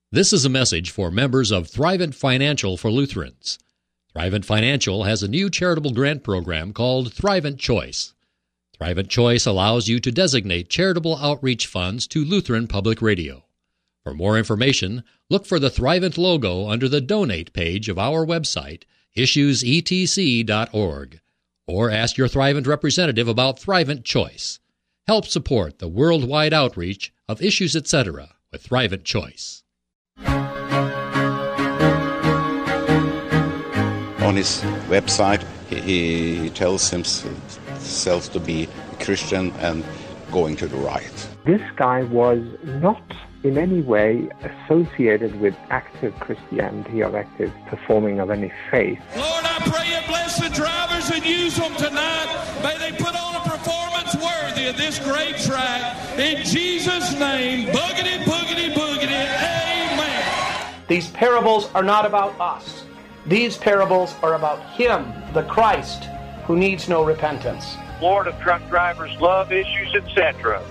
This is a message for members of Thrivent Financial for Lutherans. Thrivent Financial has a new charitable grant program called Thrivent Choice. Thrivent Choice allows you to designate charitable outreach funds to Lutheran Public Radio. For more information, look for the Thrivent logo under the Donate page of our website, issuesetc.org, or ask your Thrivent representative about Thrivent Choice. Help support the worldwide outreach of Issues Etc. with Thrivent Choice. On his website, he tells himself to be a Christian and going to the right. This guy was not in any way associated with active Christianity or active performing of any faith. Lord, I pray you bless the drivers and use them tonight. May they put on a performance worthy of this great track. In Jesus' name, boogity, boogity, boogity, amen. These parables are not about us. These parables are about Him, the Christ, who needs no repentance. Lord of truck drivers, love issues, etc.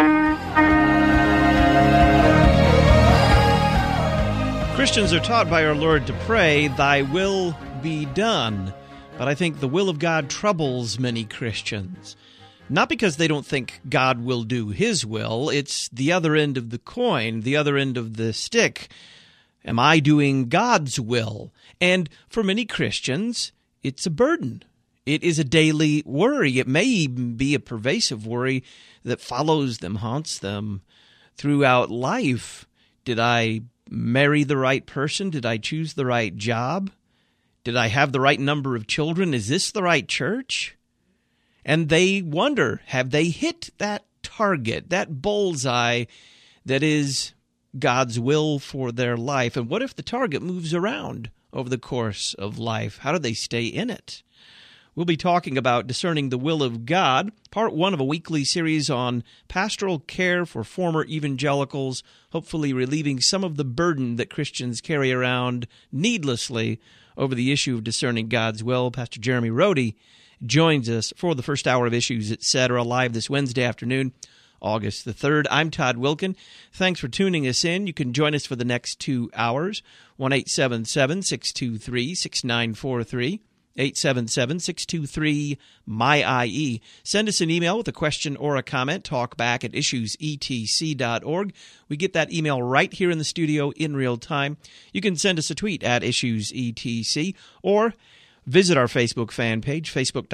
Christians are taught by our Lord to pray, "Thy will be done." But I think the will of God troubles many Christians. Not because they don't think God will do His will. It's the other end of the coin, the other end of the stick. Am I doing God's will? And for many Christians, it's a burden. It is a daily worry. It may even be a pervasive worry that follows them, haunts them throughout life. Did I marry the right person? Did I choose the right job? Did I have the right number of children? Is this the right church? And they wonder, have they hit that target, that bullseye that is God's will for their life? And what if the target moves around over the course of life? How do they stay in it? We'll be talking about discerning the will of God, part one of a weekly series on pastoral care for former evangelicals, hopefully relieving some of the burden that Christians carry around needlessly over the issue of discerning God's will. Pastor Jeremy Rode joins us for the first hour of Issues Etc. live this Wednesday afternoon, August the 3rd. I'm Todd Wilkin. Thanks for tuning us in. You can join us for the next 2 hours, 1-877-623-6943. 877-623-MY-IE. Send us an email with a question or a comment. Talk back at issuesetc.org. We get that email right here in the studio in real time. You can send us a tweet at issuesetc or visit our Facebook fan page,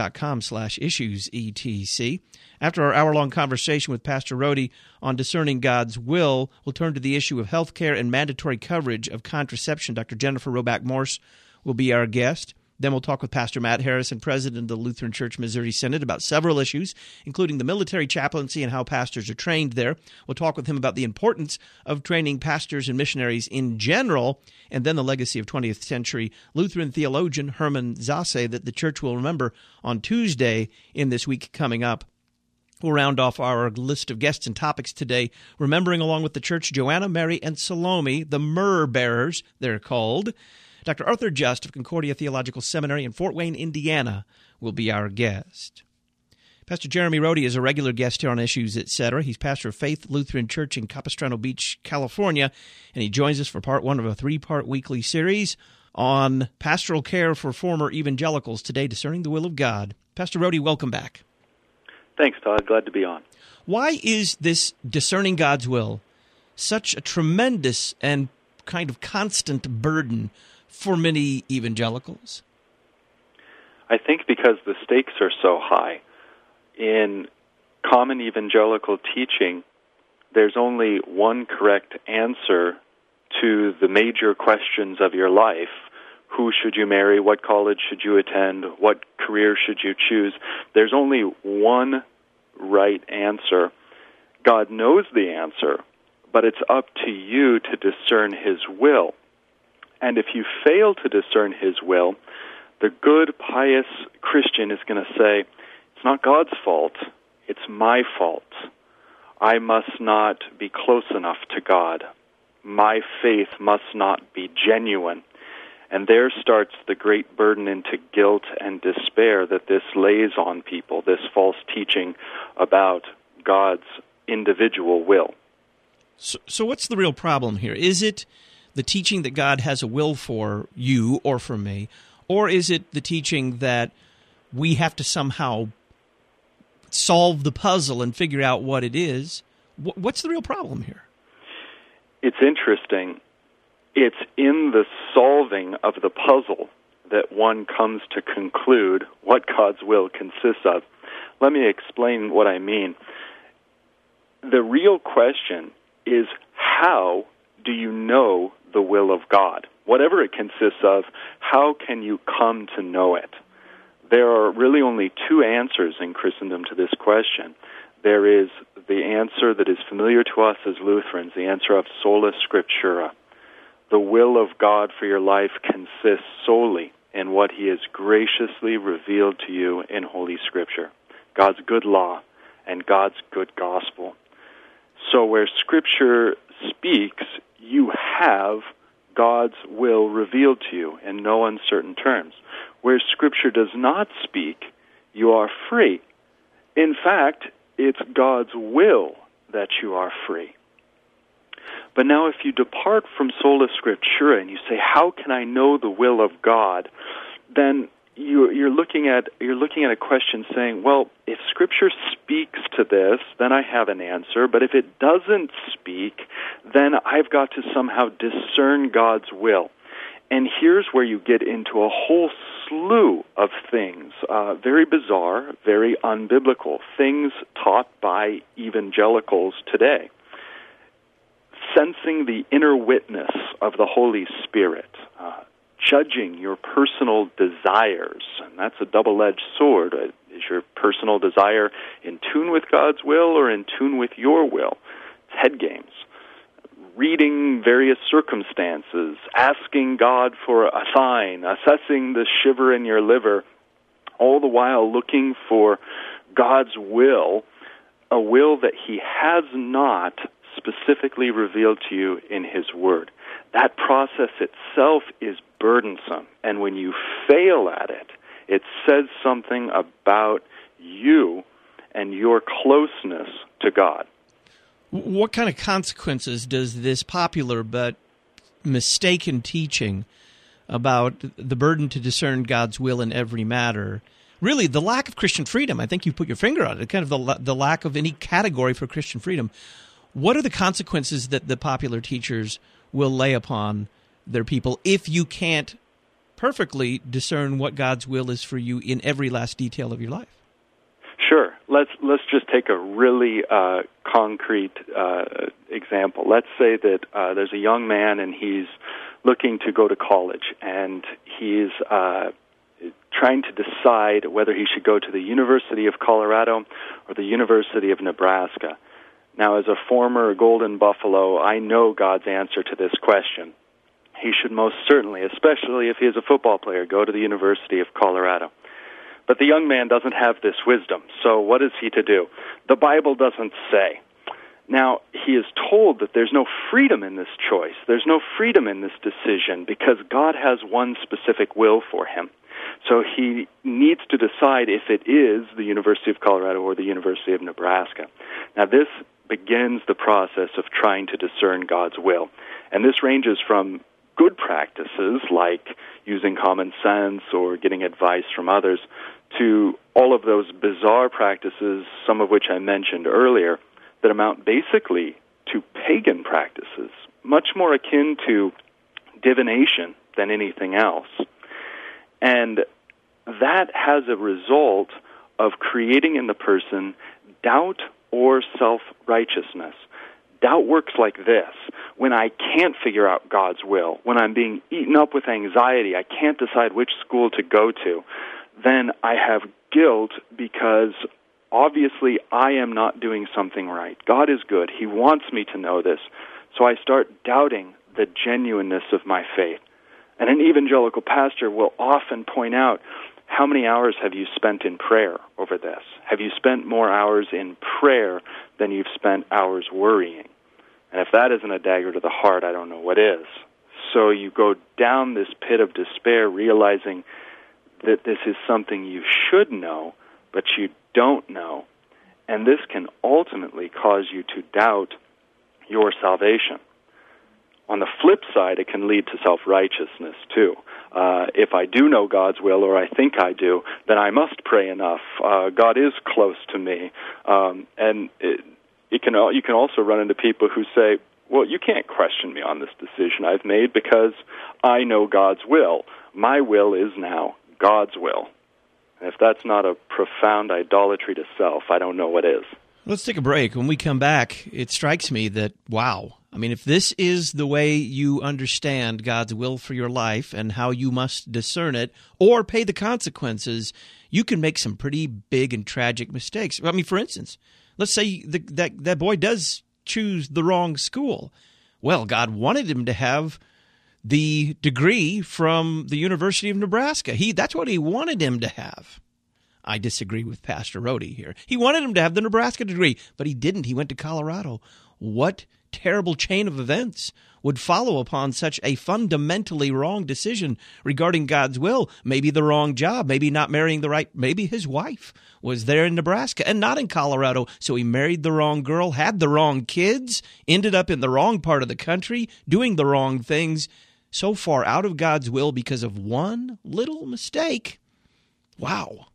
facebook.com/issuesetc. After our hour-long conversation with Pastor Rode on discerning God's will, we'll turn to the issue of health care and mandatory coverage of contraception. Dr. Jennifer Roback Morse will be our guest. Then we'll talk with Pastor Matt Harrison, president of the Lutheran Church Missouri Synod, about several issues, including the military chaplaincy and how pastors are trained there. We'll talk with him about the importance of training pastors and missionaries in general, and then the legacy of 20th century Lutheran theologian Hermann Sasse that the church will remember on Tuesday in this week coming up. We'll round off our list of guests and topics today, remembering along with the church Joanna, Mary, and Salome, the myrrh bearers, they're called. Dr. Arthur Just of Concordia Theological Seminary in Fort Wayne, Indiana, will be our guest. Pastor Jeremy Rode is a regular guest here on Issues Etc. He's pastor of Faith Lutheran Church in Capistrano Beach, California, and he joins us for part one of a 3-part weekly series on pastoral care for former evangelicals, today discerning the will of God. Pastor Rode, welcome back. Thanks, Todd. Glad to be on. Why is this discerning God's will such a tremendous and kind of constant burden for many evangelicals? I think because the stakes are so high. In common evangelical teaching, there's only one correct answer to the major questions of your life. Who should you marry? What college should you attend? What career should you choose? There's only one right answer. God knows the answer, but it's up to you to discern His will. And if you fail to discern His will, the good, pious Christian is going to say, it's not God's fault, it's my fault. I must not be close enough to God. My faith must not be genuine. And there starts the great burden into guilt and despair that this lays on people, this false teaching about God's individual will. So what's the real problem here? Is it the teaching that God has a will for you or for me, or is it the teaching that we have to somehow solve the puzzle and figure out what it is? What's the real problem here? It's interesting. It's in the solving of the puzzle that one comes to conclude what God's will consists of. Let me explain what I mean. The real question is, how do you know the will of God? Whatever it consists of, how can you come to know it? There are really only two answers in Christendom to this question. There is the answer that is familiar to us as Lutherans, the answer of sola scriptura. The will of God for your life consists solely in what He has graciously revealed to you in Holy Scripture, God's good law and God's good gospel. So where Scripture speaks, you have God's will revealed to you in no uncertain terms. Where Scripture does not speak, you are free. In fact, it's God's will that you are free. But now if you depart from sola scriptura and you say, how can I know the will of God? Then you're looking at a question saying, well, if Scripture speaks to this, then I have an answer. But if it doesn't speak, then I've got to somehow discern God's will. And here's where you get into a whole slew of things, very bizarre, very unbiblical, things taught by evangelicals today. Sensing the inner witness of the Holy Spirit, judging your personal desires, and that's a double-edged sword. Is your personal desire in tune with God's will or in tune with your will? It's head games. Reading various circumstances, asking God for a sign, assessing the shiver in your liver, all the while looking for God's will, a will that He has not specifically revealed to you in His Word. That process itself is burdensome, and when you fail at it, it says something about you and your closeness to God. What kind of consequences does this popular but mistaken teaching about the burden to discern God's will in every matter, really the lack of Christian freedom, I think you put your finger on it, kind of the lack of any category for Christian freedom, what are the consequences that the popular teachers will lay upon their people if you can't perfectly discern what God's will is for you in every last detail of your life? Sure. Let's just take a really concrete example. Let's say that there's a young man and he's looking to go to college, and he's trying to decide whether he should go to the University of Colorado or the University of Nebraska. Now, as a former Golden Buffalo, I know God's answer to this question. He should most certainly, especially if he is a football player, go to the University of Colorado. But the young man doesn't have this wisdom, so what is he to do? The Bible doesn't say. Now, he is told that there's no freedom in this choice. There's no freedom in this decision because God has one specific will for him. So he needs to decide if it is the University of Colorado or the University of Nebraska. Now, this begins the process of trying to discern God's will. And this ranges from good practices like using common sense or getting advice from others to all of those bizarre practices, some of which I mentioned earlier, that amount basically to pagan practices, much more akin to divination than anything else. And that has a result of creating in the person doubt or self-righteousness. Doubt works like this. When I can't figure out God's will, when I'm being eaten up with anxiety, I can't decide which school to go to, then I have guilt because obviously I am not doing something right. God is good. He wants me to know this. So I start doubting the genuineness of my faith. And an evangelical pastor will often point out, how many hours have you spent in prayer over this? Have you spent more hours in prayer than you've spent hours worrying? And if that isn't a dagger to the heart, I don't know what is. So you go down this pit of despair realizing that this is something you should know, but you don't know. And this can ultimately cause you to doubt your salvation. On the flip side, it can lead to self-righteousness, too. If I do know God's will, or I think I do, then I must pray enough. God is close to me. And you can also run into people who say, well, you can't question me on this decision I've made because I know God's will. My will is now God's will. And if that's not a profound idolatry to self, I don't know what is. Let's take a break. When we come back, it strikes me that, wow, I mean, if this is the way you understand God's will for your life and how you must discern it or pay the consequences, you can make some pretty big and tragic mistakes. I mean, for instance, let's say that boy does choose the wrong school. Well, God wanted him to have the degree from the University of Nebraska. That's what he wanted him to have. I disagree with Pastor Rhodey here. He wanted him to have the Nebraska degree, but he didn't. He went to Colorado. What terrible chain of events would follow upon such a fundamentally wrong decision regarding God's will? Maybe the wrong job, maybe not marrying the right, maybe his wife was there in Nebraska and not in Colorado, so he married the wrong girl, had the wrong kids, ended up in the wrong part of the country, doing the wrong things, so far out of God's will because of one little mistake. Wow.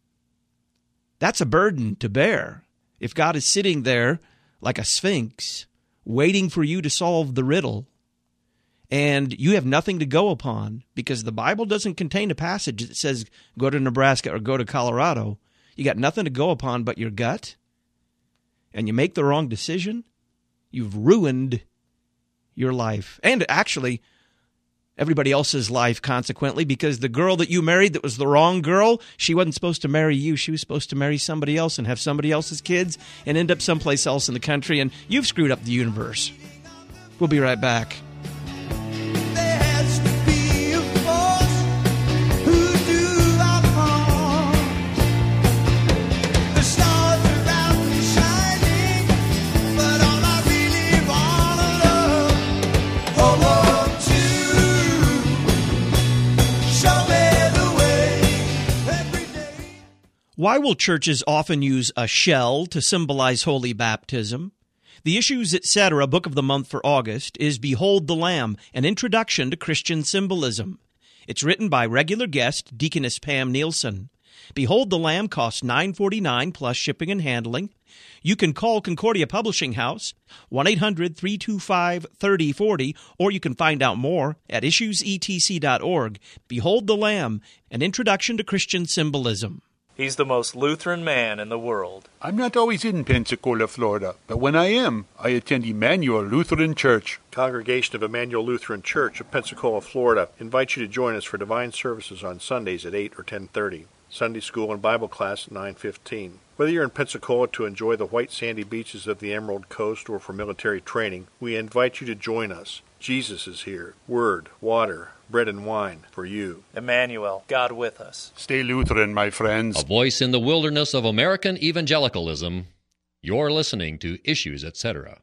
That's a burden to bear. If God is sitting there like a sphinx, waiting for you to solve the riddle, and you have nothing to go upon because the Bible doesn't contain a passage that says go to Nebraska or go to Colorado, you got nothing to go upon but your gut, and you make the wrong decision, you've ruined your life. And actually, everybody else's life, consequently, because the girl that you married that was the wrong girl, she wasn't supposed to marry you. She was supposed to marry somebody else and have somebody else's kids and end up someplace else in the country, and you've screwed up the universe. We'll be right back. Why will churches often use a shell to symbolize holy baptism? The Issues, Etc. Book of the Month for August is Behold the Lamb, an introduction to Christian symbolism. It's written by regular guest Deaconess Pam Nielsen. Behold the Lamb costs $9.49 plus shipping and handling. You can call Concordia Publishing House, 1-800-325-3040, or you can find out more at issuesetc.org. Behold the Lamb, an introduction to Christian symbolism. He's the most Lutheran man in the world. I'm not always in Pensacola, Florida, but when I am, I attend Emmanuel Lutheran Church. Congregation of Emmanuel Lutheran Church of Pensacola, Florida, invites you to join us for divine services on Sundays at 8 or 10:30. Sunday school and Bible class at 9:15. Whether you're in Pensacola to enjoy the white sandy beaches of the Emerald Coast or for military training, we invite you to join us. Jesus is here. Word, water, bread and wine for you. Emmanuel, God with us. Stay Lutheran, my friends. A voice in the wilderness of American evangelicalism. You're listening to Issues, Etc.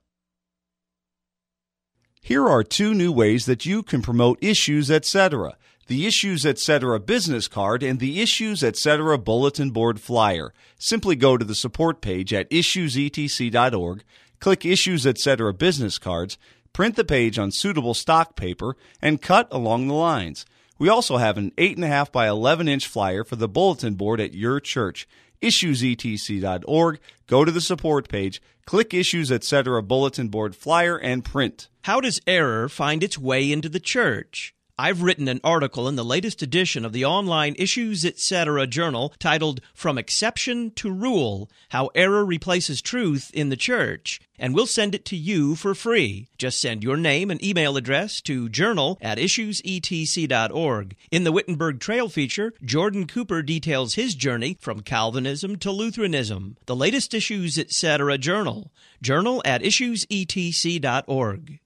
Here are 2 new ways that you can promote Issues, Etc. The Issues, Etc. business card and the Issues, Etc. bulletin board flyer. Simply go to the support page at issuesetc.org, click Issues, Etc. business cards, print the page on suitable stock paper, and cut along the lines. We also have an 8.5 by 11-inch flyer for the bulletin board at your church. issuesetc.org, go to the support page, click Issues, Etc. bulletin board flyer, and print. How does error find its way into the church? I've written an article in the latest edition of the online Issues, Etc. journal titled From Exception to Rule, How Error Replaces Truth in the Church, and we'll send it to you for free. Just send your name and email address to journal@issuesetc.org. In the Wittenberg Trail feature, Jordan Cooper details his journey from Calvinism to Lutheranism. The latest Issues, Etc. journal, journal@issuesetc.org.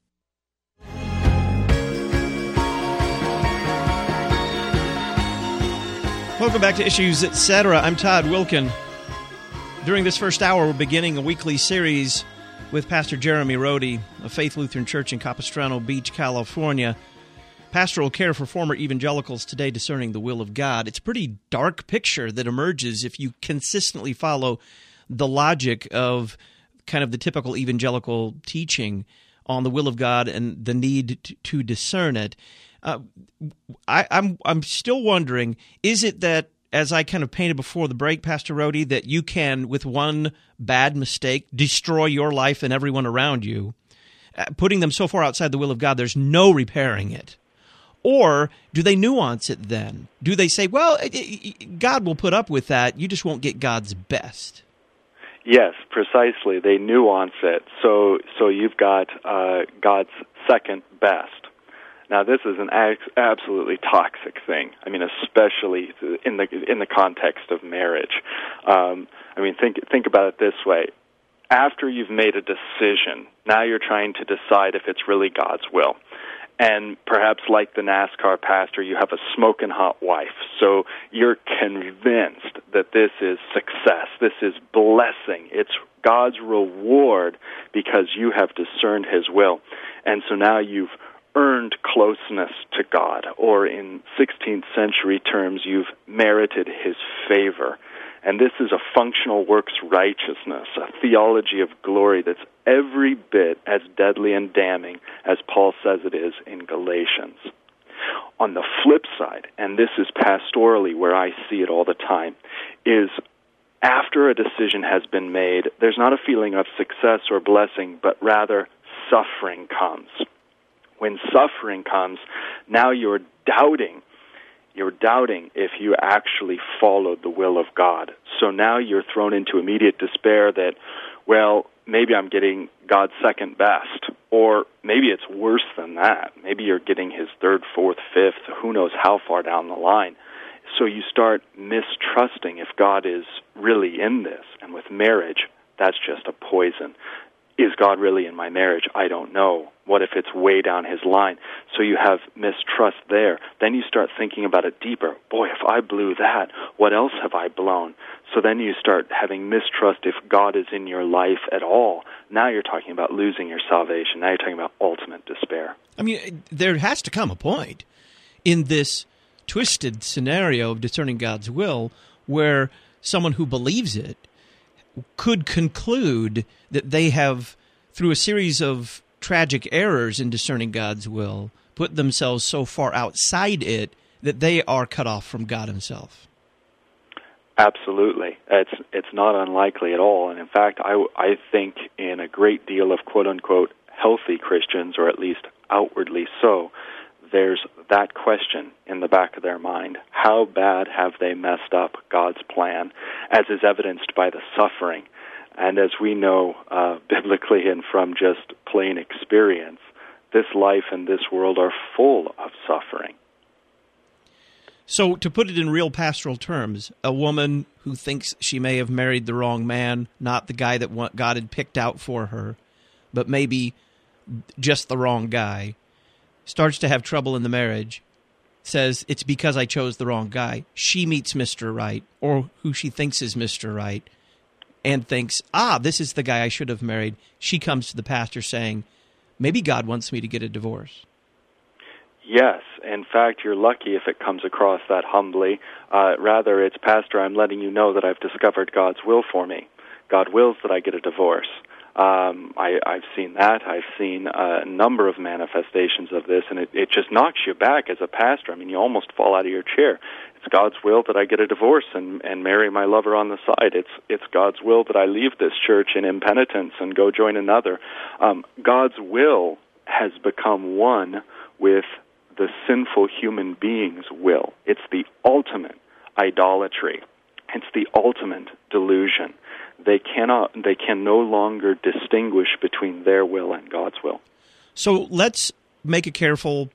Welcome back to Issues, Etc. I'm Todd Wilkin. During this first hour, we're beginning a weekly series with Pastor Jeremy Rhodey of Faith Lutheran Church in Capistrano Beach, California. Pastoral care for former evangelicals today, discerning the will of God. It's a pretty dark picture that emerges if you consistently follow the logic of kind of the typical evangelical teaching on the will of God and the need to discern it. I'm still wondering, is it that, as I kind of painted before the break, Pastor Rhodey, that you can, with one bad mistake, destroy your life and everyone around you, putting them so far outside the will of God, there's no repairing it? Or do they nuance it then? Do they say, well, God will put up with that, you just won't get God's best? Yes, precisely. They nuance it. So you've got God's second best. Now, this is an absolutely toxic thing. I mean, especially in the context of marriage. Think about it this way. After you've made a decision, now you're trying to decide if it's really God's will. And perhaps like the NASCAR pastor, you have a smoking hot wife. So you're convinced that this is success, this is blessing. It's God's reward because you have discerned His will. And so now you've earned closeness to God, or in 16th century terms, you've merited His favor. And this is a functional works righteousness, a theology of glory that's every bit as deadly and damning as Paul says it is in Galatians. On the flip side, and this is pastorally where I see it all the time, is after a decision has been made, there's not a feeling of success or blessing, but rather suffering comes. When suffering comes, now you're doubting if you actually followed the will of God. So now you're thrown into immediate despair that, well, maybe I'm getting God's second best, or maybe it's worse than that. Maybe you're getting His third, fourth, fifth, who knows how far down the line. So you start mistrusting if God is really in this. And with marriage, that's just a poison. Is God really in my marriage? I don't know. What if it's way down His line? So you have mistrust there. Then you start thinking about it deeper. Boy, if I blew that, what else have I blown? So then you start having mistrust if God is in your life at all. Now you're talking about losing your salvation. Now you're talking about ultimate despair. I mean, there has to come a point in this twisted scenario of discerning God's will where someone who believes it could conclude that they have, through a series of tragic errors in discerning God's will, put themselves so far outside it that they are cut off from God Himself. Absolutely. It's not unlikely at all. And in fact, I think in a great deal of quote-unquote healthy Christians, or at least outwardly so, there's that question in the back of their mind. How bad have they messed up God's plan, as is evidenced by the suffering? And as we know biblically and from just plain experience, this life and this world are full of suffering. So to put it in real pastoral terms, a woman who thinks she may have married the wrong man, not the guy that God had picked out for her, but maybe just the wrong guy, starts to have trouble in the marriage, says, it's because I chose the wrong guy. She meets Mr. Right, or who she thinks is Mr. Right, and thinks, this is the guy I should have married. She comes to the pastor saying, maybe God wants me to get a divorce. Yes. In fact, you're lucky if it comes across that humbly. Rather, it's, Pastor, I'm letting you know that I've discovered God's will for me. God wills that I get a divorce. I've seen that. I've seen a number of manifestations of this, and it just knocks you back as a pastor. I mean, you almost fall out of your chair. It's God's will that I get a divorce and marry my lover on the side. It's God's will that I leave this church in impenitence and go join another. God's will has become one with the sinful human being's will. It's the ultimate idolatry. It's the ultimate delusion. They can no longer distinguish between their will and God's will. So let's make a careful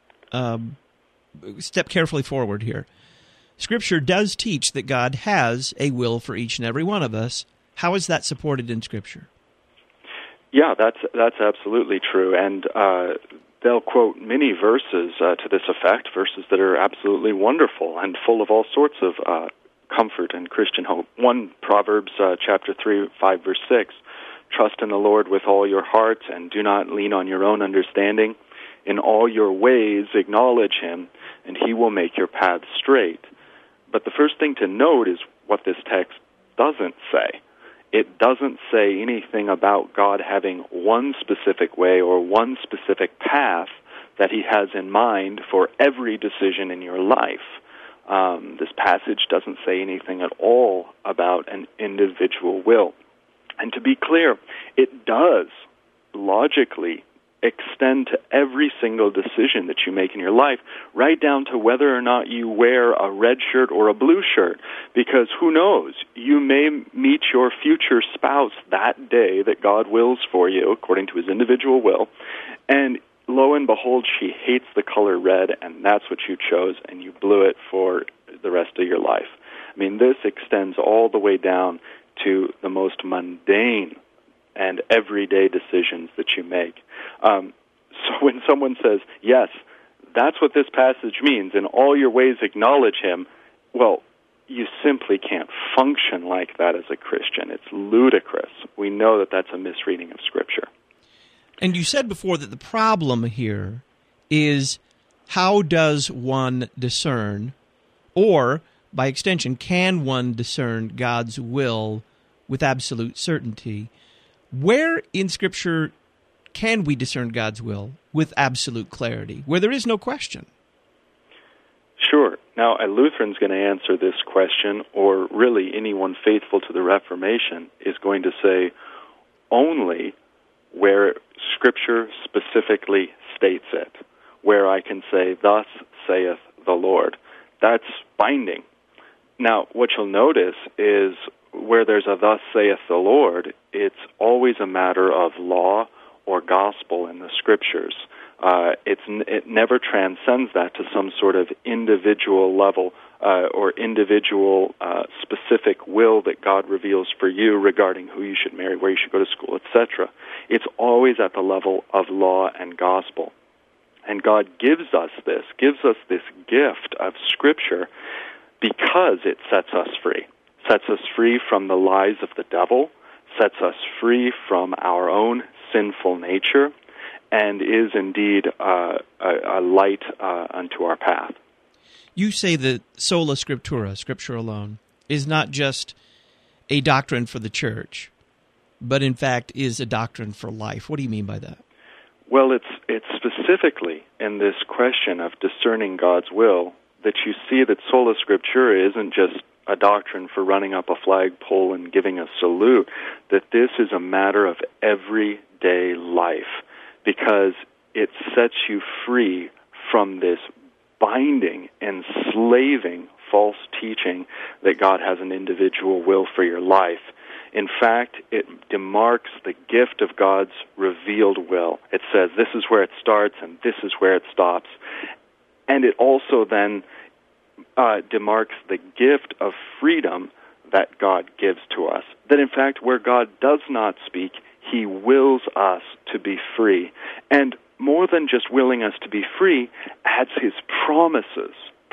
step carefully forward here. Scripture does teach that God has a will for each and every one of us. How is that supported in Scripture? Yeah, that's absolutely true, and they'll quote many verses to this effect, verses that are absolutely wonderful and full of all sorts of comfort and Christian hope. One, Proverbs chapter 3, 5, verse 6, trust in the Lord with all your heart and do not lean on your own understanding. In all your ways acknowledge Him, and He will make your paths straight. But the first thing to note is what this text doesn't say. it doesn't say anything about God having one specific way or one specific path that he has in mind for every decision in your life. This passage doesn't say anything at all about an individual will. And to be clear, it does logically extend to every single decision that you make in your life, right down to whether or not you wear a red shirt or a blue shirt. Because who knows, you may meet your future spouse that day that God wills for you, according to his individual will, and lo and behold, she hates the color red, and that's what you chose, and you blew it for the rest of your life. I mean, this extends all the way down to the most mundane and everyday decisions that you make. So when someone says, yes, that's what this passage means, in all your ways acknowledge him, well, you simply can't function like that as a Christian. It's ludicrous. We know that that's a misreading of Scripture. And you said before that the problem here is how does one discern, or by extension, can one discern God's will with absolute certainty? Where in Scripture can we discern God's will with absolute clarity, where there is no question? Sure. Now, a Lutheran's going to answer this question, or really anyone faithful to the Reformation is going to say only where Scripture specifically states it, where I can say, thus saith the Lord. That's binding. Now, what you'll notice is where there's a thus saith the Lord, it's always a matter of law or gospel in the Scriptures. It never transcends that to some sort of individual level or individual specific will that God reveals for you regarding who you should marry, where you should go to school, etc. It's always at the level of law and gospel. And God gives us this gift of Scripture because it sets us free. Sets us free from the lies of the devil, sets us free from our own sinful nature, and is indeed a light unto our path. You say that sola scriptura, Scripture alone, is not just a doctrine for the church, but in fact is a doctrine for life. What do you mean by that? Well, it's specifically in this question of discerning God's will that you see that sola scriptura isn't just a doctrine for running up a flagpole and giving a salute, that this is a matter of everyday life, because it sets you free from this binding, enslaving false teaching that God has an individual will for your life. In fact, it demarks the gift of God's revealed will. It says this is where it starts and this is where it stops. And it also then demarks the gift of freedom that God gives to us. That in fact, where God does not speak, he wills us to be free. And more than just willing us to be free, adds his promises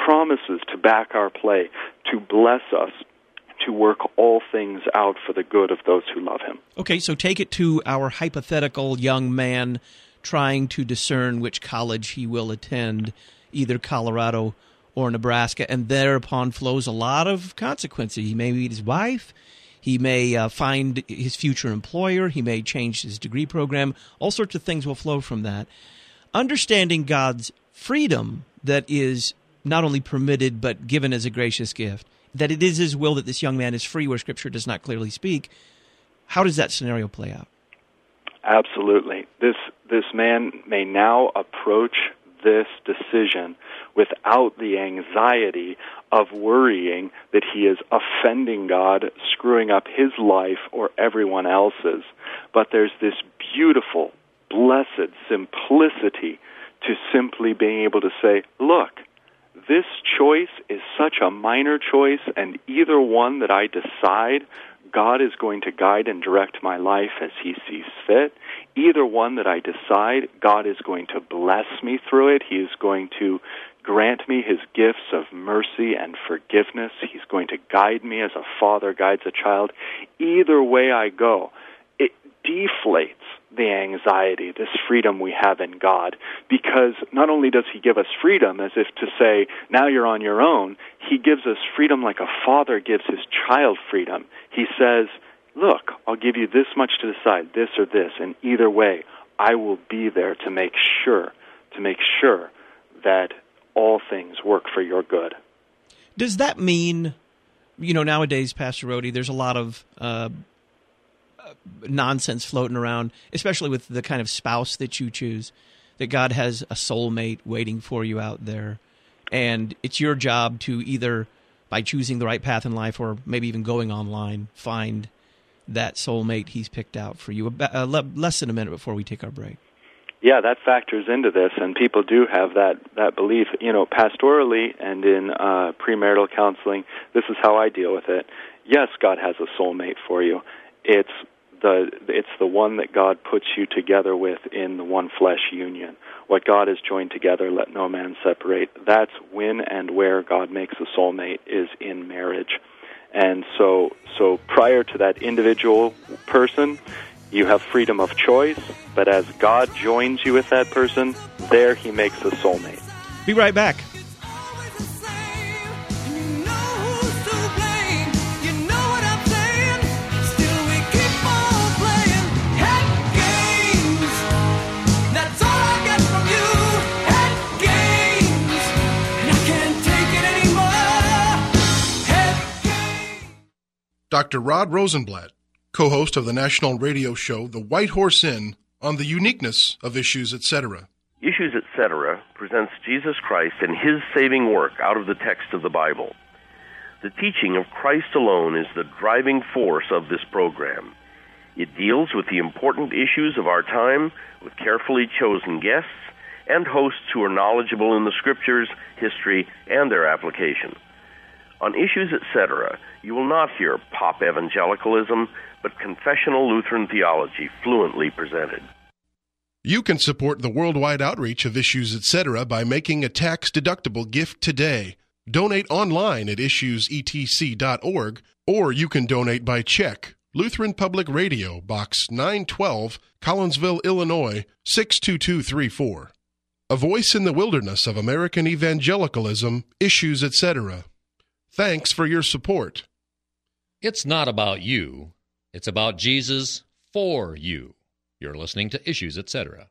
to back our play, to bless us, to work all things out for the good of those who love him. Okay, so take it to our hypothetical young man trying to discern which college he will attend, either Colorado or Nebraska, and thereupon flows a lot of consequences. He may meet his wife, he may find his future employer, he may change his degree program, all sorts of things will flow from that. Understanding God's freedom that is not only permitted but given as a gracious gift, that it is his will that this young man is free where Scripture does not clearly speak, how does that scenario play out? Absolutely. This man may now approach this decision without the anxiety of worrying that he is offending God, screwing up his life or everyone else's. But there's this beautiful, blessed simplicity to simply being able to say, look, this choice is such a minor choice, and either one that I decide, God is going to guide and direct my life as he sees fit. Either one that I decide, God is going to bless me through it. He is going to grant me his gifts of mercy and forgiveness. He's going to guide me as a father guides a child. Either way I go, it deflates the anxiety, this freedom we have in God, because not only does he give us freedom as if to say, now you're on your own, he gives us freedom like a father gives his child freedom. He says, look, I'll give you this much to decide, this or this, and either way, I will be there to make sure that all things work for your good. Does that mean, nowadays, Pastor Rohde, there's a lot of nonsense floating around, especially with the kind of spouse that you choose, that God has a soulmate waiting for you out there, and it's your job to either, by choosing the right path in life or maybe even going online, find that soulmate he's picked out for you. Less than a minute before we take our break. Yeah, that factors into this, and people do have that belief. Pastorally and in premarital counseling, this is how I deal with it. Yes, God has a soulmate for you. It's the one that God puts you together with in the one flesh union. What God has joined together, let no man separate. That's when and where God makes a soulmate, is in marriage. And so prior to that individual person, you have freedom of choice, but as God joins you with that person, there he makes a soulmate. Be right back. Dr. Rod Rosenblatt, co-host of the national radio show The White Horse Inn, on the uniqueness of Issues, Etc. Issues, Etc. presents Jesus Christ and his saving work out of the text of the Bible. The teaching of Christ alone is the driving force of this program. It deals with the important issues of our time with carefully chosen guests and hosts who are knowledgeable in the Scriptures, history, and their application. On Issues, Etc., you will not hear pop evangelicalism, but confessional Lutheran theology fluently presented. You can support the worldwide outreach of Issues, Etc. by making a tax-deductible gift today. Donate online at issuesetc.org, or you can donate by check. Lutheran Public Radio, Box 912, Collinsville, Illinois, 62234. A voice in the wilderness of American evangelicalism, Issues, Etc. Thanks for your support. It's not about you. It's about Jesus for you. You're listening to Issues, Etc.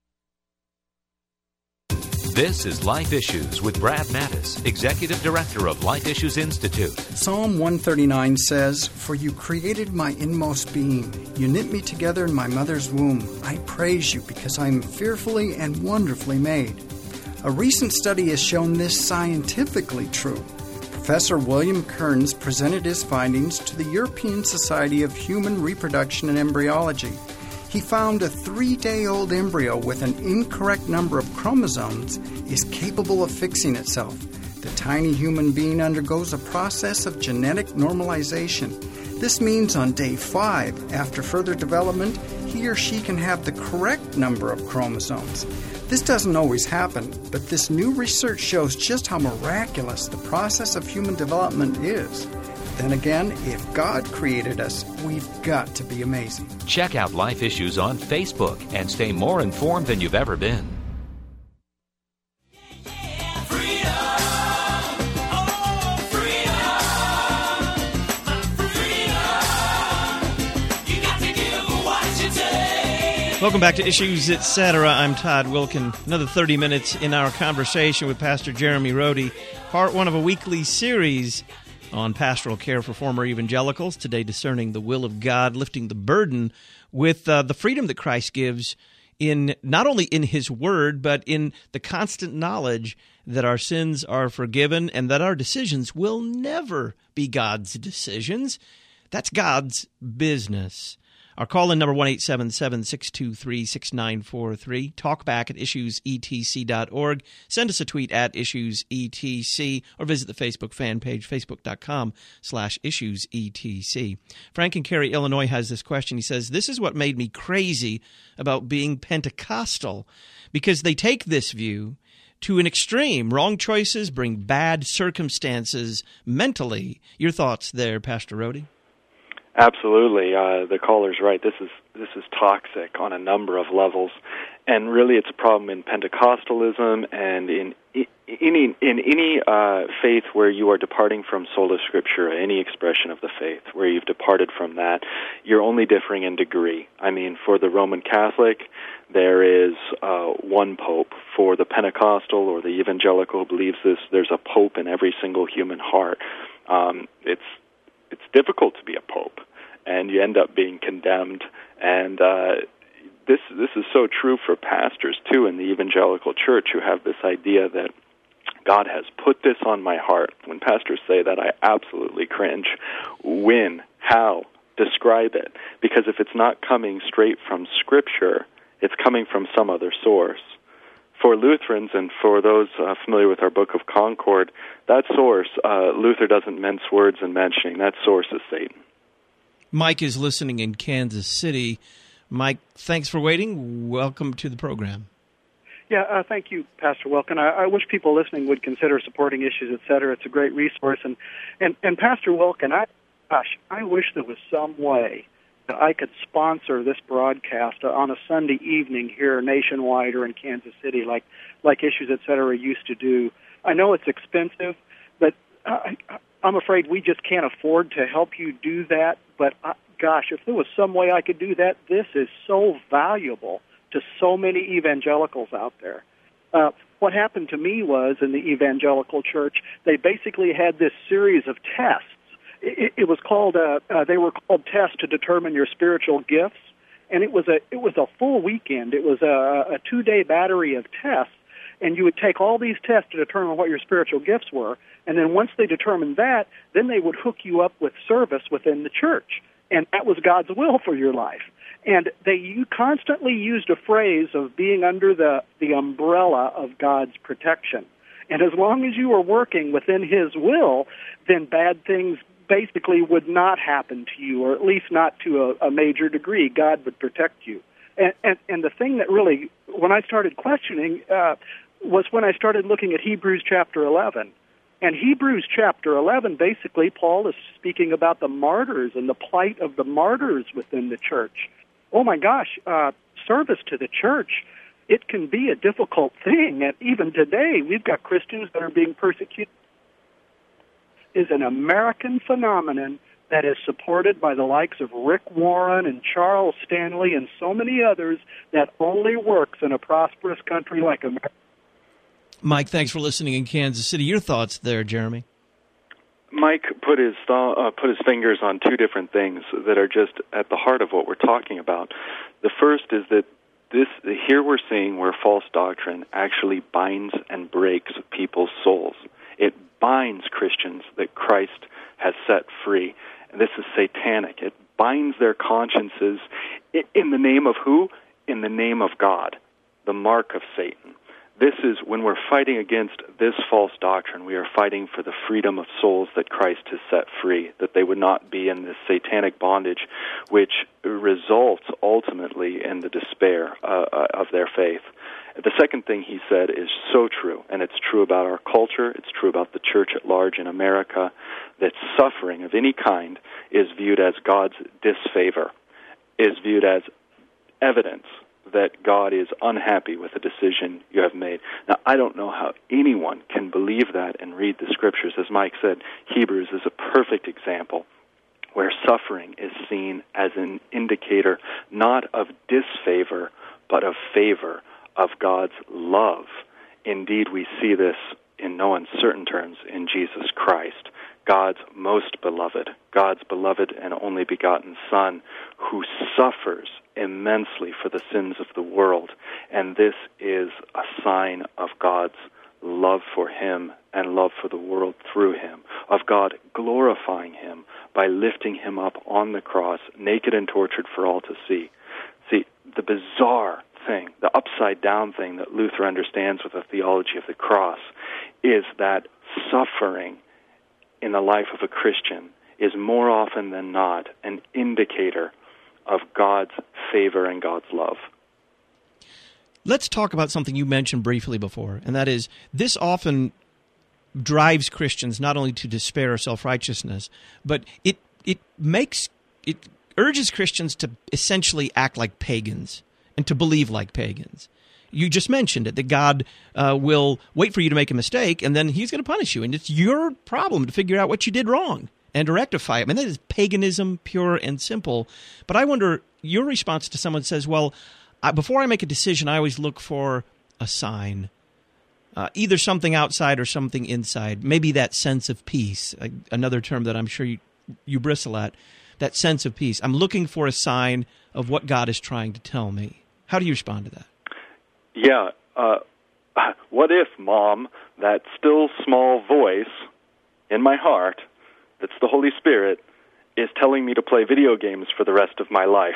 This is Life Issues with Brad Mattis, Executive Director of Life Issues Institute. Psalm 139 says, "For you created my inmost being. You knit me together in my mother's womb. I praise you because I am fearfully and wonderfully made." A recent study has shown this scientifically true. Professor William Kearns presented his findings to the European Society of Human Reproduction and Embryology. He found a 3-day-old embryo with an incorrect number of chromosomes is capable of fixing itself. The tiny human being undergoes a process of genetic normalization. This means on day 5, after further development, he or she can have the correct number of chromosomes. This doesn't always happen, but this new research shows just how miraculous the process of human development is. Then again, if God created us, we've got to be amazing. Check out Life Issues on Facebook and stay more informed than you've ever been. Welcome back to Issues, Etc. I'm Todd Wilkin. Another 30 minutes in our conversation with Pastor Jeremy Rohde, part 1 of a weekly series on pastoral care for former evangelicals. Today, discerning the will of God, lifting the burden with the freedom that Christ gives in not only in His Word, but in the constant knowledge that our sins are forgiven and that our decisions will never be God's decisions. That's God's business. Our call-in number 1-877-623-6943. Talk back at issuesetc.org. Send us a tweet at issuesetc or visit the Facebook fan page, facebook.com/issuesetc. Frank in Cary, Illinois has this question. He says, "This is what made me crazy about being Pentecostal, because they take this view to an extreme. Wrong choices bring bad circumstances mentally." Your thoughts there, Pastor Rohde? Absolutely. The caller's right. This is toxic on a number of levels, and really it's a problem in Pentecostalism and in any faith where you are departing from sola scriptura, any expression of the faith where you've departed from that, you're only differing in degree. I mean, for the Roman Catholic, there is one pope. For the Pentecostal or the evangelical who believes this, there's a pope in every single human heart. It's difficult to be a pope, and you end up being condemned. And this is so true for pastors too in the evangelical church, who have this idea that God has put this on my heart. When pastors say that, I absolutely cringe. When? How? Describe it. Because if it's not coming straight from Scripture, it's coming from some other source. For Lutherans and for those familiar with our Book of Concord, that source, Luther doesn't mince words in mentioning. That source is Satan. Mike is listening in Kansas City. Mike, thanks for waiting. Welcome to the program. Yeah, thank you, Pastor Wilken. I wish people listening would consider supporting Issues, etc. It's a great resource. And Pastor Wilken, I wish there was some way that I could sponsor this broadcast on a Sunday evening here nationwide or in Kansas City like Issues, etc. used to do. I know it's expensive, but I'm afraid we just can't afford to help you do that. But, gosh, if there was some way I could do that, this is so valuable to so many evangelicals out there. What happened to me was, in the evangelical church, they basically had this series of tests. It was called they were called tests to determine your spiritual gifts, and it was a full weekend. It was a 2-day battery of tests, and you would take all these tests to determine what your spiritual gifts were, and then once they determined that, then they would hook you up with service within the church, and that was God's will for your life. And you constantly used a phrase of being under the umbrella of God's protection. And as long as you were working within His will, then bad things basically would not happen to you, or at least not to a major degree. God would protect you. And the thing that really, when I started questioning, was when I started looking at Hebrews chapter 11. And Hebrews chapter 11, basically, Paul is speaking about the martyrs and the plight of the martyrs within the church. Oh my gosh, service to the church, it can be a difficult thing. And even today, we've got Christians that are being persecuted. Is an American phenomenon that is supported by the likes of Rick Warren and Charles Stanley and so many others that only works in a prosperous country like America. Mike, thanks for listening in Kansas City. Your thoughts there, Jeremy? Mike put his fingers on two different things that are just at the heart of what we're talking about. The first is that here we're seeing where false doctrine actually binds and breaks people's souls. It binds Christians that Christ has set free. And this is satanic. It binds their consciences in the name of who? In the name of God, the mark of Satan. This is, when we're fighting against this false doctrine, we are fighting for the freedom of souls that Christ has set free, that they would not be in this satanic bondage, which results ultimately in the despair of their faith. The second thing he said is so true, and it's true about our culture, it's true about the church at large in America, that suffering of any kind is viewed as God's disfavor, is viewed as evidence that God is unhappy with the decision you have made. Now, I don't know how anyone can believe that and read the Scriptures. As Mike said, Hebrews is a perfect example where suffering is seen as an indicator not of disfavor, but of favor, of God's love. Indeed, we see this in no uncertain terms in Jesus Christ, God's most beloved, God's beloved and only begotten Son, who suffers immensely for the sins of the world. And this is a sign of God's love for him and love for the world through him, of God glorifying him by lifting him up on the cross, naked and tortured for all to see. See, the bizarre thing, the upside-down thing that Luther understands with the theology of the cross is that suffering in the life of a Christian is more often than not an indicator of God's favor and God's love. Let's talk about something you mentioned briefly before, and that is this often drives Christians not only to despair or self-righteousness, but it urges Christians to essentially act like pagans and to believe like pagans. You just mentioned it, that God will wait for you to make a mistake, and then he's going to punish you. And it's your problem to figure out what you did wrong and to rectify it. I mean, that is paganism, pure and simple. But I wonder, your response to someone says, well, before I make a decision, I always look for a sign, either something outside or something inside. Maybe that sense of peace, another term that I'm sure you bristle at, that sense of peace. I'm looking for a sign of what God is trying to tell me. How do you respond to that? Yeah. What if, Mom, that still small voice in my heart, that's the Holy Spirit, is telling me to play video games for the rest of my life?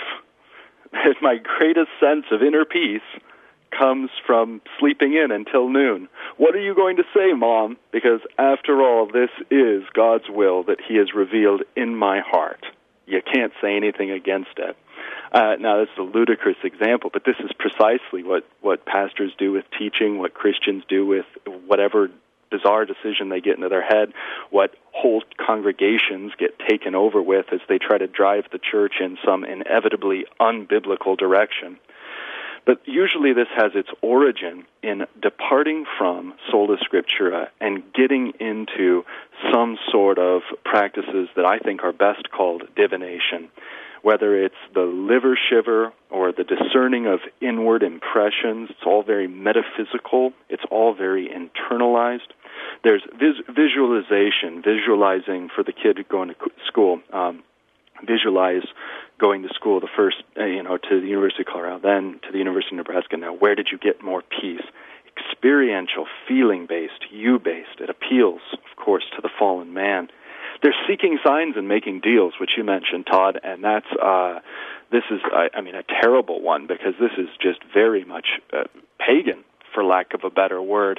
My greatest sense of inner peace comes from sleeping in until noon. What are you going to say, Mom? Because after all, this is God's will that he has revealed in my heart. You can't say anything against it. Now, this is a ludicrous example, but this is precisely what pastors do with teaching, what Christians do with whatever bizarre decision they get into their head, what whole congregations get taken over with as they try to drive the church in some inevitably unbiblical direction. But usually this has its origin in departing from sola scriptura and getting into some sort of practices that I think are best called divination, whether it's the liver shiver or the discerning of inward impressions. It's all very metaphysical. It's all very internalized. There's visualization, visualizing for the kid going to school. Visualize going to school to the University of Colorado, then to the University of Nebraska. Now, where did you get more peace? Experiential, feeling-based, you-based. It appeals, of course, to the fallen man. They're seeking signs and making deals, which you mentioned, Todd, and that's this is a terrible one, because this is just very much pagan, for lack of a better word.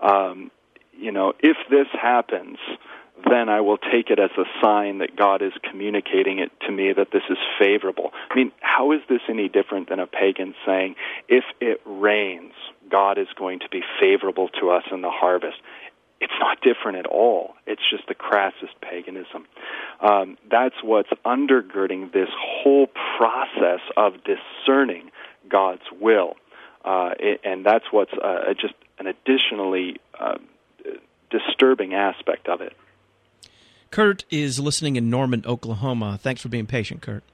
If this happens, then I will take it as a sign that God is communicating it to me that this is favorable. I mean, how is this any different than a pagan saying, if it rains, God is going to be favorable to us in the harvest? It's not different at all. It's just the crassest paganism. That's what's undergirding this whole process of discerning God's will. And that's what's just an additionally disturbing aspect of it. Kurt is listening in Norman, Oklahoma. Thanks for being patient, Kurt.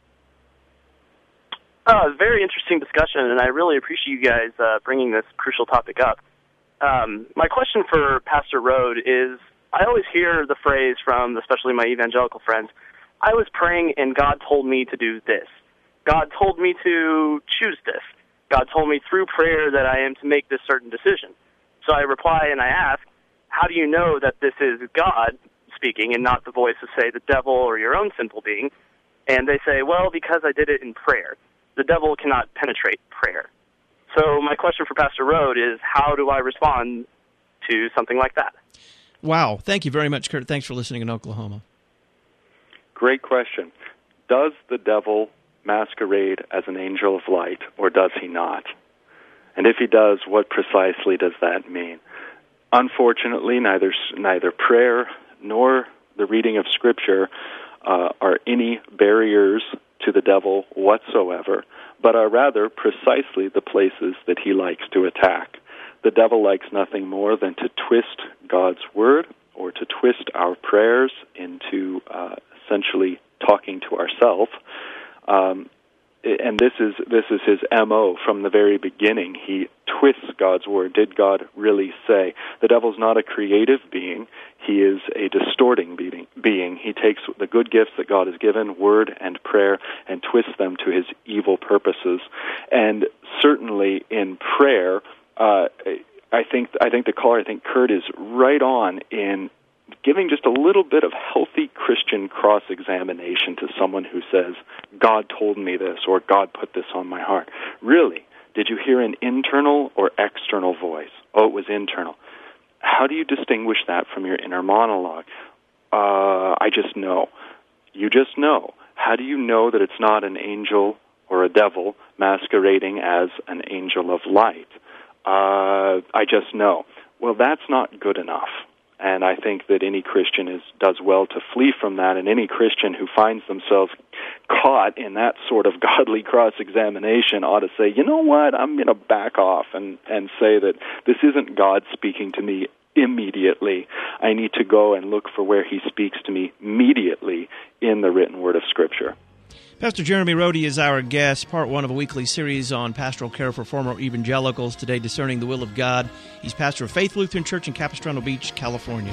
Very interesting discussion, and I really appreciate you guys bringing this crucial topic up. My question for Pastor Rode is, I always hear the phrase from, especially my evangelical friends, I was praying and God told me to do this. God told me to choose this. God told me through prayer that I am to make this certain decision. So I reply and I ask, how do you know that this is God speaking and not the voice of, say, the devil or your own sinful being? And they say, well, because I did it in prayer. The devil cannot penetrate prayer. So my question for Pastor Rode is, how do I respond to something like that? Wow. Thank you very much, Kurt. Thanks for listening in Oklahoma. Great question. Does the devil masquerade as an angel of light, or does he not? And if he does, what precisely does that mean? Unfortunately, neither prayer nor the reading of Scripture are any barriers to the devil whatsoever, but are rather precisely the places that he likes to attack. The devil likes nothing more than to twist God's word or to twist our prayers into essentially talking to ourselves. And this is his MO from the very beginning. He twists God's word. Did God really say? The devil's not a creative being. He is a distorting being. He takes the good gifts that God has given, word and prayer, and twists them to his evil purposes. And certainly in prayer, I think Kurt is right on in giving just a little bit of healthy Christian cross-examination to someone who says, God told me this, or God put this on my heart. Really? Did you hear an internal or external voice? Oh, it was internal. How do you distinguish that from your inner monologue? I just know. You just know. How do you know that it's not an angel or a devil masquerading as an angel of light? I just know. Well, that's not good enough. And I think that any Christian does well to flee from that, and any Christian who finds themselves caught in that sort of godly cross-examination ought to say, you know what, I'm going to back off and say that this isn't God speaking to me immediately. I need to go and look for where he speaks to me immediately in the written word of Scripture. Pastor Jeremy Rode is our guest, part one of a weekly series on pastoral care for former evangelicals, today discerning the will of God. He's pastor of Faith Lutheran Church in Capistrano Beach, California.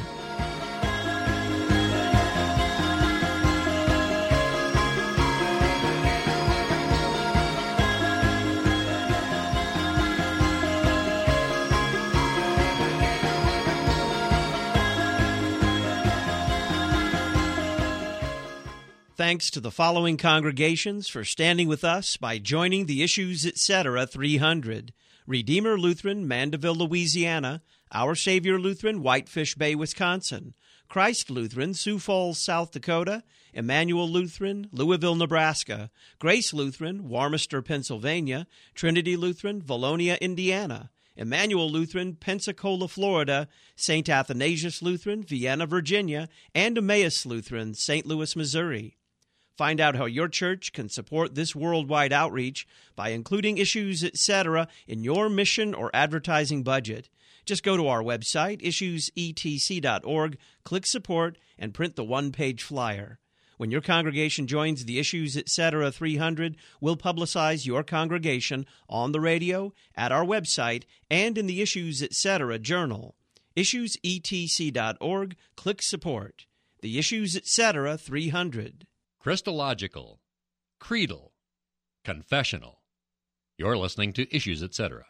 Thanks to the following congregations for standing with us by joining the Issues Etc. 300. Redeemer Lutheran, Mandeville, Louisiana. Our Savior Lutheran, Whitefish Bay, Wisconsin. Christ Lutheran, Sioux Falls, South Dakota. Emmanuel Lutheran, Louisville, Nebraska. Grace Lutheran, Warmester, Pennsylvania. Trinity Lutheran, Valonia, Indiana. Emmanuel Lutheran, Pensacola, Florida. St. Athanasius Lutheran, Vienna, Virginia. And Emmaus Lutheran, St. Louis, Missouri. Find out how your church can support this worldwide outreach by including Issues Etc. in your mission or advertising budget. Just go to our website, issuesetc.org, click Support, and print the one-page flyer. When your congregation joins the Issues Etc. 300, we'll publicize your congregation on the radio, at our website, and in the Issues Etc. journal. Issuesetc.org, click Support. The Issues Etc. 300. Christological, creedal, confessional. You're listening to Issues Etc.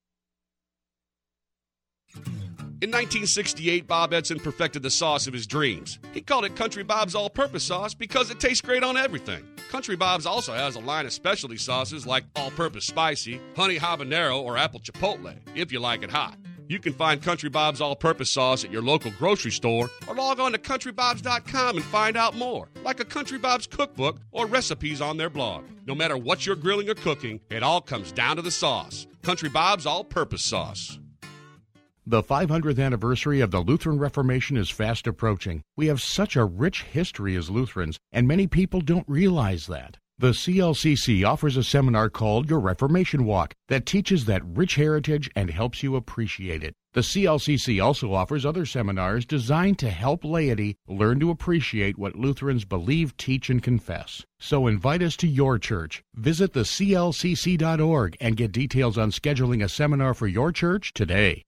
In 1968, Bob Edson perfected the sauce of his dreams. He called it Country Bob's All-Purpose Sauce because it tastes great on everything. Country Bob's also has a line of specialty sauces like All-Purpose Spicy, Honey Habanero, or Apple Chipotle, if you like it hot. You can find Country Bob's All-Purpose Sauce at your local grocery store or log on to CountryBobs.com and find out more, like a Country Bob's cookbook or recipes on their blog. No matter what you're grilling or cooking, it all comes down to the sauce. Country Bob's All-Purpose Sauce. The 500th anniversary of the Lutheran Reformation is fast approaching. We have such a rich history as Lutherans, and many people don't realize that. The CLCC offers a seminar called Your Reformation Walk that teaches that rich heritage and helps you appreciate it. The CLCC also offers other seminars designed to help laity learn to appreciate what Lutherans believe, teach, and confess. So invite us to your church. Visit theclcc.org and get details on scheduling a seminar for your church today.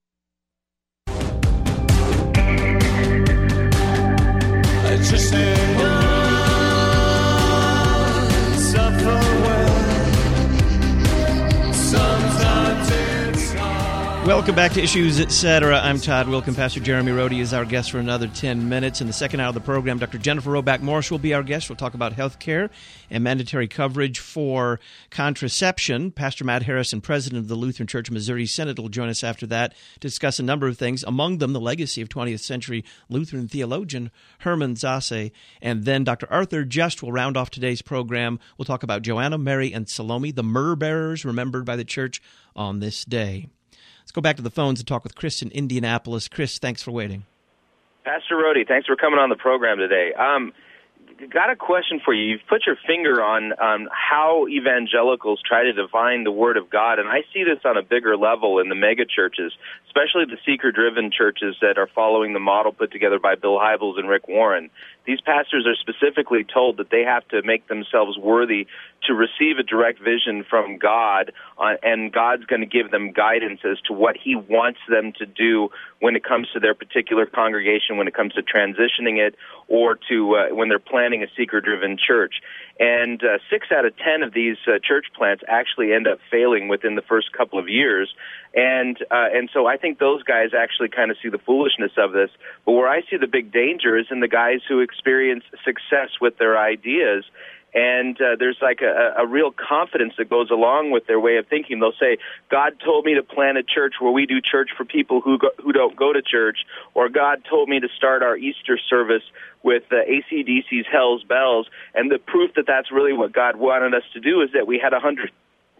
Welcome back to Issues Etc. I'm Todd Wilken. Pastor Jeremy Rode is our guest for another 10 minutes. In the second hour of the program, Dr. Jennifer Roback-Morris will be our guest. We'll talk about health care and mandatory coverage for contraception. Pastor Matt Harrison, president of the Lutheran Church of Missouri Synod, will join us after that to discuss a number of things, among them the legacy of 20th century Lutheran theologian Herman Zase. And then Dr. Arthur Just will round off today's program. We'll talk about Joanna, Mary, and Salome, the myrrh bearers remembered by the church on this day. Let's go back to the phones and talk with Chris in Indianapolis. Chris, thanks for waiting. Pastor Rode, thanks for coming on the program today. Got a question for you. You've put your finger on how evangelicals try to define the Word of God, and I see this on a bigger level in the mega churches, especially the seeker-driven churches that are following the model put together by Bill Hybels and Rick Warren. These pastors are specifically told that they have to make themselves worthy to receive a direct vision from God, and God's going to give them guidance as to what He wants them to do when it comes to their particular congregation, when it comes to transitioning it, or to when they're planning a seeker-driven church. And 6 out of 10 of these church plants actually end up failing within the first couple of years. And so I think those guys actually kind of see the foolishness of this. But where I see the big danger is in the guys who experience success with their ideas. And there's like a real confidence that goes along with their way of thinking. They'll say, God told me to plant a church where we do church for people who don't go to church, or God told me to start our Easter service with AC/DC's Hell's Bells. And the proof that that's really what God wanted us to do is that we had 100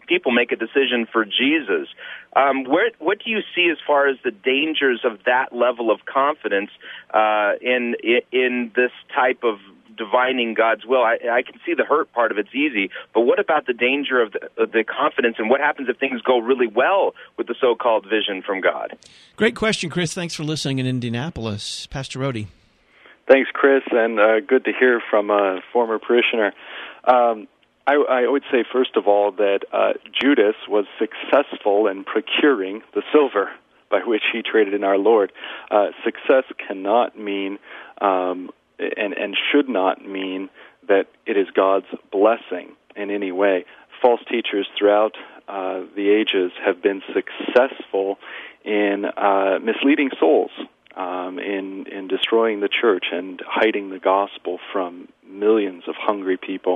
people make a decision for Jesus. What do you see as far as the dangers of that level of confidence in this type of divining God's will? I can see the hurt part of it's easy, but what about the danger of the confidence, and what happens if things go really well with the so-called vision from God? Great question, Chris. Thanks for listening in Indianapolis. Pastor Rode. Thanks, Chris, and good to hear from a former parishioner. I would say, first of all, that Judas was successful in procuring the silver by which he traded in our Lord. Success cannot mean and should not mean that it is God's blessing in any way. False teachers throughout the ages have been successful in misleading souls, in destroying the church and hiding the gospel from millions of hungry people.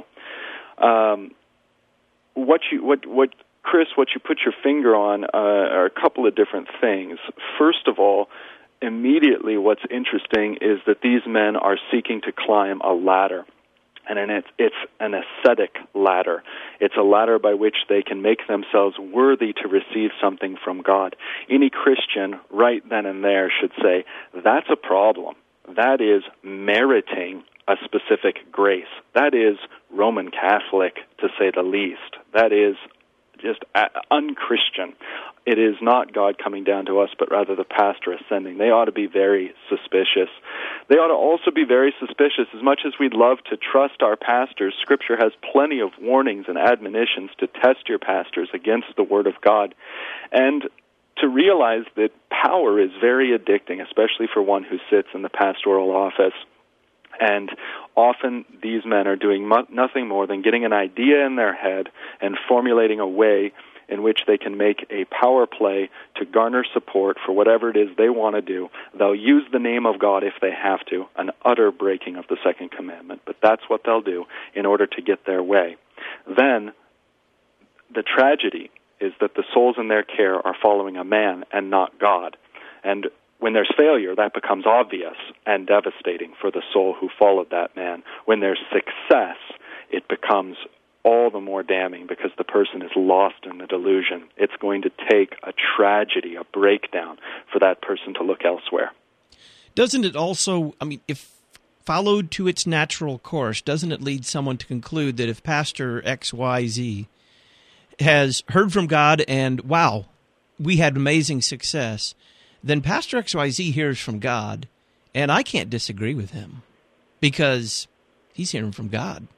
Chris, what you put your finger on are a couple of different things. First of all, immediately what's interesting is that these men are seeking to climb a ladder. And it's an ascetic ladder. It's a ladder by which they can make themselves worthy to receive something from God. Any Christian right then and there should say, that's a problem. That is meriting a specific grace. That is Roman Catholic, to say the least. That is just unchristian. It is not God coming down to us, but rather the pastor ascending. They ought to be very suspicious. They ought to also be very suspicious. As much as we'd love to trust our pastors, Scripture has plenty of warnings and admonitions to test your pastors against the Word of God, and to realize that power is very addicting, especially for one who sits in the pastoral office. And often these men are doing nothing more than getting an idea in their head and formulating a way in which they can make a power play to garner support for whatever it is they want to do. They'll use the name of God if they have to, an utter breaking of the second commandment. But that's what they'll do in order to get their way. Then the tragedy is that the souls in their care are following a man and not God. And when there's failure, that becomes obvious and devastating for the soul who followed that man. When there's success, it becomes all the more damning because the person is lost in the delusion. It's going to take a tragedy, a breakdown, for that person to look elsewhere. Doesn't it also, if followed to its natural course, doesn't it lead someone to conclude that if Pastor XYZ has heard from God and, wow, we had amazing success, then Pastor XYZ hears from God, and I can't disagree with him because he's hearing from God.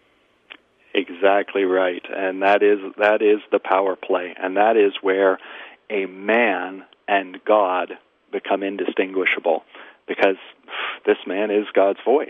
Exactly right, and that is the power play, and that is where a man and God become indistinguishable, because this man is God's voice.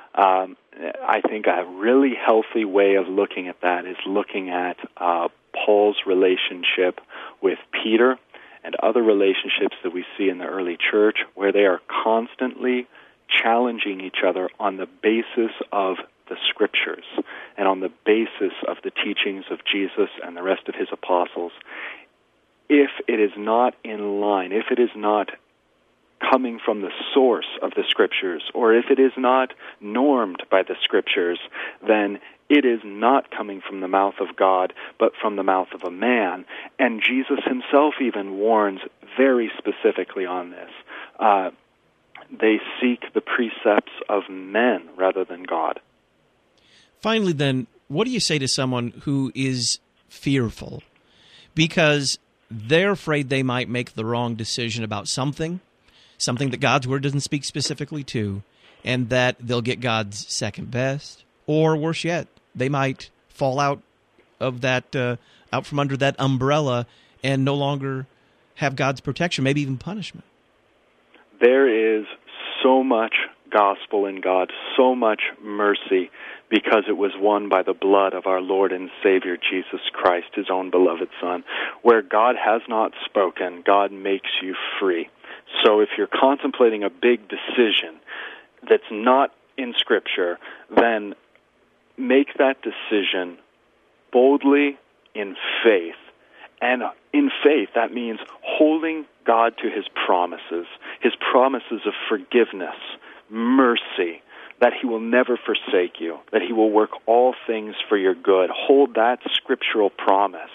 I think a really healthy way of looking at that is looking at Paul's relationship with Peter and other relationships that we see in the early church, where they are constantly challenging each other on the basis of the Scriptures and on the basis of the teachings of Jesus and the rest of his apostles. If it is not in line, if it is not coming from the source of the Scriptures, or if it is not normed by the Scriptures, then it is not coming from the mouth of God, but from the mouth of a man. And Jesus himself even warns very specifically on this. They seek the precepts of men rather than God. Finally, then, what do you say to someone who is fearful because they're afraid they might make the wrong decision about something that God's Word doesn't speak specifically to, and that they'll get God's second best, or worse yet, they might fall out of that, out from under that umbrella and no longer have God's protection, maybe even punishment? There is so much gospel in God, so much mercy, because it was won by the blood of our Lord and Savior Jesus Christ, his own beloved Son. Where God has not spoken, God makes you free. So if you're contemplating a big decision that's not in Scripture, then make that decision boldly in faith. And in faith, that means holding God to his promises of forgiveness, mercy, that he will never forsake you, that he will work all things for your good. Hold that scriptural promise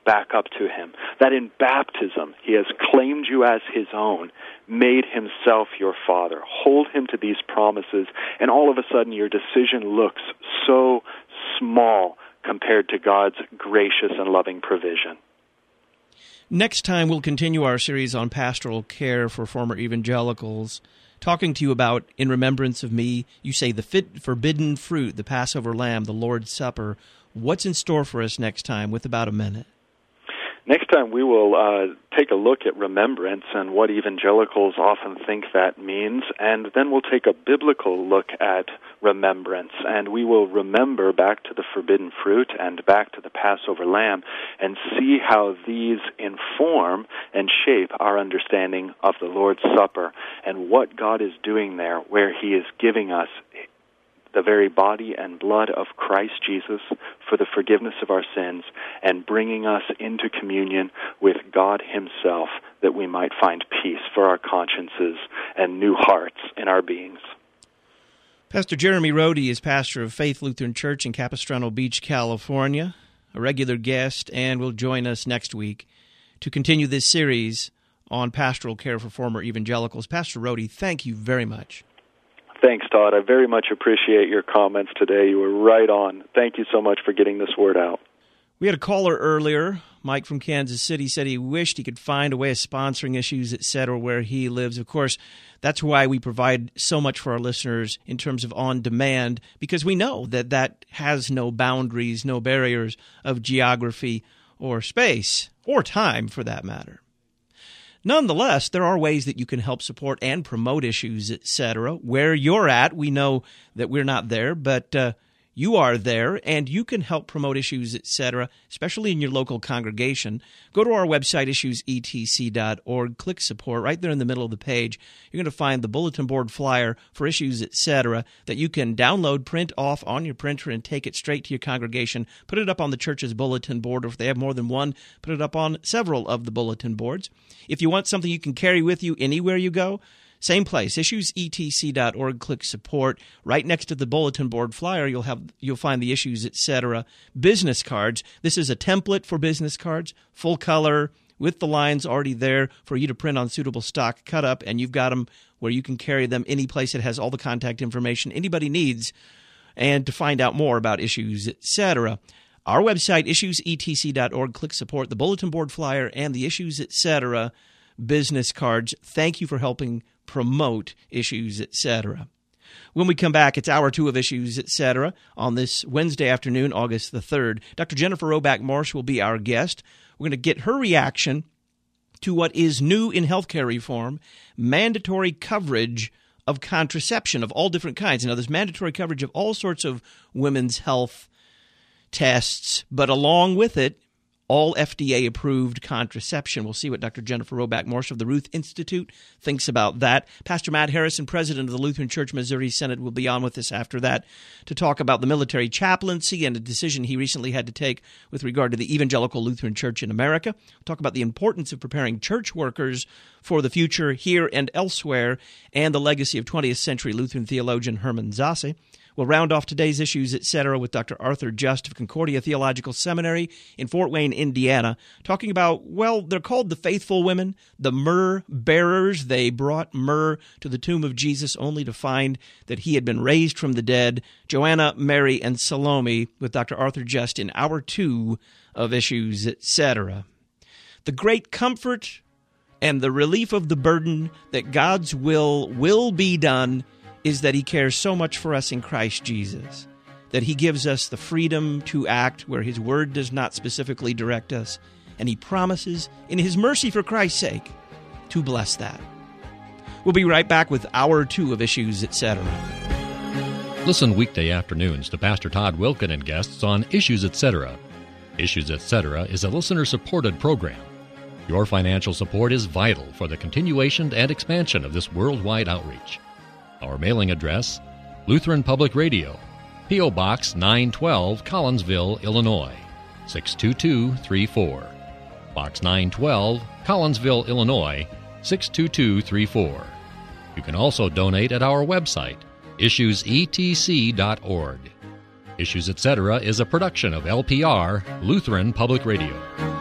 back up to him, that in baptism he has claimed you as his own, made himself your father. Hold him to these promises, and all of a sudden your decision looks so small compared to God's gracious and loving provision. Next time, we'll continue our series on pastoral care for former evangelicals, talking to you about In Remembrance of Me. You say the forbidden fruit, the Passover lamb, the Lord's Supper. What's in store for us next time with about a minute? Next time we will take a look at remembrance and what evangelicals often think that means, and then we'll take a biblical look at remembrance, and we will remember back to the forbidden fruit and back to the Passover lamb and see how these inform and shape our understanding of the Lord's Supper and what God is doing there, where he is giving us the very body and blood of Christ Jesus for the forgiveness of our sins and bringing us into communion with God himself, that we might find peace for our consciences and new hearts in our beings. Pastor Jeremy Rode is pastor of Faith Lutheran Church in Capistrano Beach, California, a regular guest, and will join us next week to continue this series on pastoral care for former evangelicals. Pastor Rode, thank you very much. Thanks, Todd. I very much appreciate your comments today. You were right on. Thank you so much for getting this word out. We had a caller earlier. Mike from Kansas City said he wished he could find a way of sponsoring Issues, etc., where he lives. Of course, that's why we provide so much for our listeners in terms of on-demand, because we know that that has no boundaries, no barriers of geography or space, or time for that matter. Nonetheless, there are ways that you can help support and promote Issues, etc. Where you're at, we know that we're not there, but you are there, and you can help promote Issues, etc., especially in your local congregation. Go to our website, issuesetc.org, click support. Right there in the middle of the page, you're going to find the bulletin board flyer for Issues, etc., that you can download, print off on your printer, and take it straight to your congregation. Put it up on the church's bulletin board, or if they have more than one, put it up on several of the bulletin boards. If you want something you can carry with you anywhere you go, same place, issuesetc.org, click support. Right next to the bulletin board flyer, you'll find the Issues, etc. business cards. This is a template for business cards, full color, with the lines already there for you to print on suitable stock, cut up, and you've got them where you can carry them any place that has all the contact information anybody needs, and to find out more about Issues, etc. Our website, issuesetc.org, click support, the bulletin board flyer, and the Issues, etc. business cards. Thank you for helping promote Issues, etc. When we come back, it's Hour 2 of Issues, etc. on this Wednesday afternoon, August the 3rd. Dr. Jennifer Roback Morse will be our guest. We're going to get her reaction to what is new in healthcare reform, mandatory coverage of contraception of all different kinds. Now, there's mandatory coverage of all sorts of women's health tests, but along with it, all FDA-approved contraception. We'll see what Dr. Jennifer Roback Morse of the Ruth Institute thinks about that. Pastor Matt Harrison, president of the Lutheran Church Missouri Synod, will be on with us after that to talk about the military chaplaincy and a decision he recently had to take with regard to the Evangelical Lutheran Church in America. We'll talk about the importance of preparing church workers for the future here and elsewhere, and the legacy of 20th century Lutheran theologian Hermann Sasse. We'll round off today's Issues, etc. with Dr. Arthur Just of Concordia Theological Seminary in Fort Wayne, Indiana, talking about, well, they're called the faithful women, the myrrh bearers. They brought myrrh to the tomb of Jesus only to find that he had been raised from the dead. Joanna, Mary, and Salome with Dr. Arthur Just in Hour 2 of Issues, etc. The great comfort and the relief of the burden that God's will be done is that he cares so much for us in Christ Jesus, that he gives us the freedom to act where his word does not specifically direct us, and he promises, in his mercy for Christ's sake, to bless that. We'll be right back with Hour 2 of Issues, etc. Listen weekday afternoons to Pastor Todd Wilken and guests on Issues, etc. Issues, etc. is a listener-supported program. Your financial support is vital for the continuation and expansion of this worldwide outreach. Our mailing address, Lutheran Public Radio, P.O. Box 912, Collinsville, Illinois, 62234. Box 912, Collinsville, Illinois, 62234. You can also donate at our website, issuesetc.org. Issues, etc. is a production of LPR, Lutheran Public Radio.